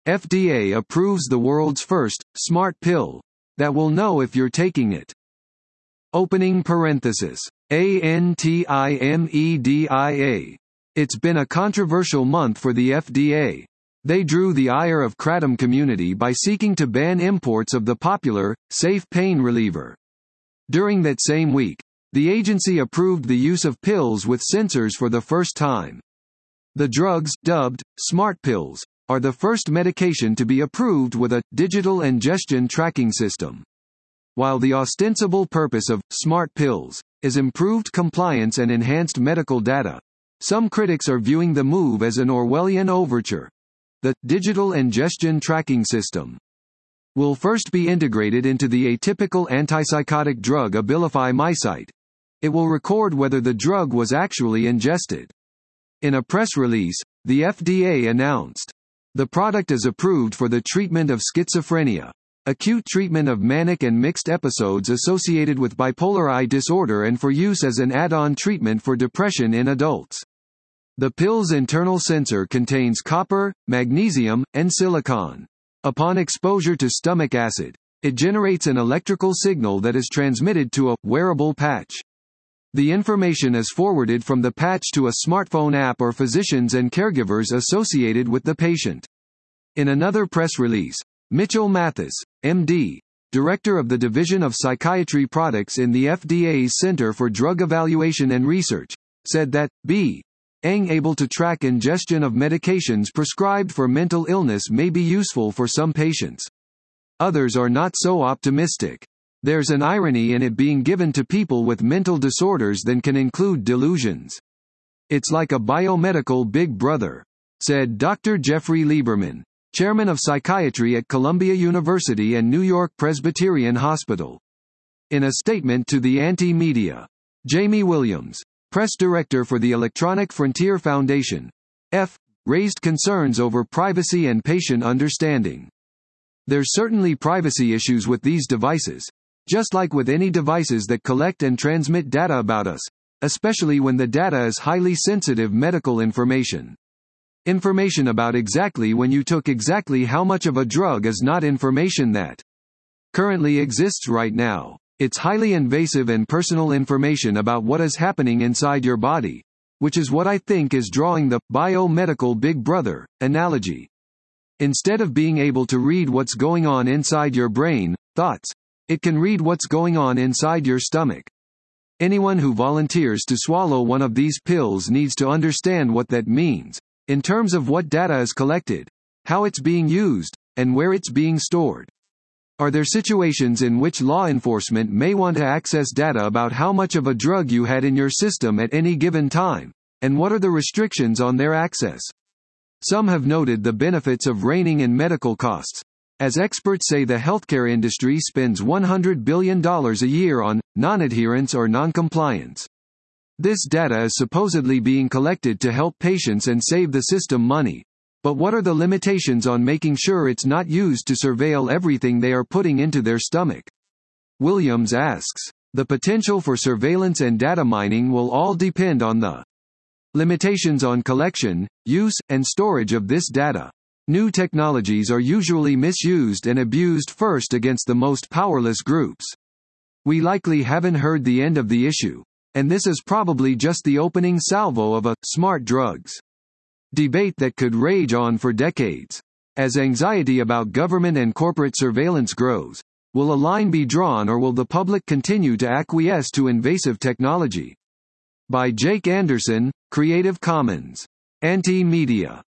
FDA approves the world's first smart pill that will know if you're taking it. Opening parenthesis. ANTIMEDIA. It's been a controversial month for the FDA. They drew the ire of kratom community by seeking to ban imports of the popular, safe pain reliever. During that same week, the agency approved the use of pills with sensors for the first time. The drugs, dubbed smart pills, are the first medication to be approved with a digital ingestion tracking system. While the ostensible purpose of smart pills is improved compliance and enhanced medical data, some critics are viewing the move as an Orwellian overture. The digital ingestion tracking system will first be integrated into the atypical antipsychotic drug Abilify Mysite. It will record whether the drug was actually ingested. In a press release, the FDA announced, the product is approved for the treatment of schizophrenia, acute treatment of manic and mixed episodes associated with bipolar I disorder, and for use as an add-on treatment for depression in adults. The pill's internal sensor contains copper, magnesium, and silicon. Upon exposure to stomach acid, it generates an electrical signal that is transmitted to a wearable patch. The information is forwarded from the patch to a smartphone app or physicians and caregivers associated with the patient. In another press release, Mitchell Mathis, MD, Director of the Division of Psychiatry Products in the FDA's Center for Drug Evaluation and Research, said that, being able to track ingestion of medications prescribed for mental illness may be useful for some patients. Others are not so optimistic. There's an irony in it being given to people with mental disorders that can include delusions. It's like a biomedical big brother, said Dr. Jeffrey Lieberman, chairman of psychiatry at Columbia University and New York Presbyterian Hospital. In a statement to the Anti-Media, Jamie Williams, press director for the Electronic Frontier Foundation, raised concerns over privacy and patient understanding. There's certainly privacy issues with these devices, just like with any devices that collect and transmit data about us, especially when the data is highly sensitive medical information. Information about exactly when you took exactly how much of a drug is not information that currently exists right now. It's highly invasive and personal information about what is happening inside your body, which is what I think is drawing the biomedical big brother analogy. Instead of being able to read what's going on inside your brain, thoughts, it can read what's going on inside your stomach. Anyone who volunteers to swallow one of these pills needs to understand what that means, in terms of what data is collected, how it's being used, and where it's being stored. Are there situations in which law enforcement may want to access data about how much of a drug you had in your system at any given time, and what are the restrictions on their access? Some have noted the benefits of reining in medical costs, as experts say the healthcare industry spends $100 billion a year on non-adherence or non-compliance. This data is supposedly being collected to help patients and save the system money. But what are the limitations on making sure it's not used to surveil everything they are putting into their stomach? Williams asks. The potential for surveillance and data mining will all depend on the limitations on collection, use, and storage of this data. New technologies are usually misused and abused first against the most powerless groups. We likely haven't heard the end of the issue, and this is probably just the opening salvo of a smart drugs debate that could rage on for decades. As anxiety about government and corporate surveillance grows, will a line be drawn or will the public continue to acquiesce to invasive technology? By Jake Anderson, Creative Commons. Anti-Media.